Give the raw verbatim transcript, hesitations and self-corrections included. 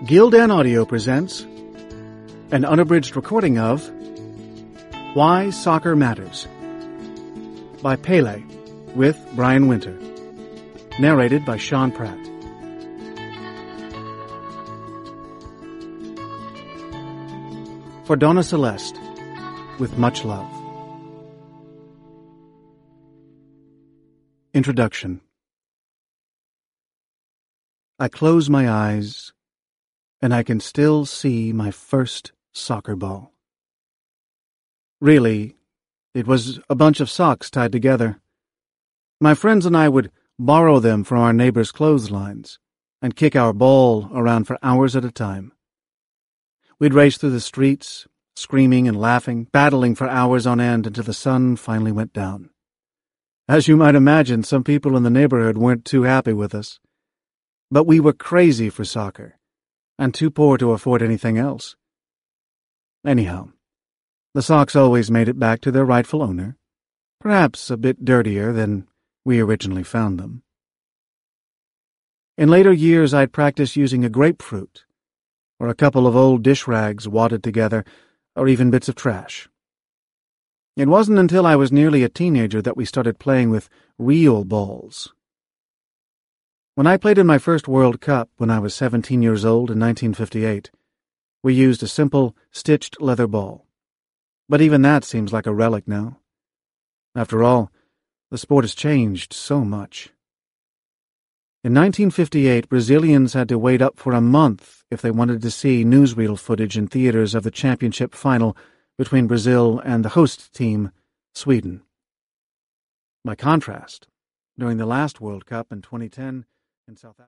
Gildan Audio presents an unabridged recording of Why Soccer Matters by Pele with Brian Winter. Narrated by Sean Pratt. For Donna Celeste, with much love. Introduction. I close my eyes, and I can still see my first soccer ball. Really, it was a bunch of socks tied together. My friends and I would borrow them from our neighbors' clotheslines and kick our ball around for hours at a time. We'd race through the streets, screaming and laughing, battling for hours on end until the sun finally went down. As you might imagine, some people in the neighborhood weren't too happy with us. But we were crazy for soccer, and too poor to afford anything else. Anyhow, the socks always made it back to their rightful owner, perhaps a bit dirtier than we originally found them. In later years, I'd practiced using a grapefruit, or a couple of old dish rags wadded together, or even bits of trash. It wasn't until I was nearly a teenager that we started playing with real balls. When I played in my first World Cup when I was seventeen years old in nineteen fifty-eight, we used a simple, stitched leather ball. But even that seems like a relic now. After all, the sport has changed so much. In nineteen fifty-eight, Brazilians had to wait up for a month if they wanted to see newsreel footage in theaters of the championship final between Brazil and the host team, Sweden. By contrast, during the last World Cup in twenty ten in South Africa,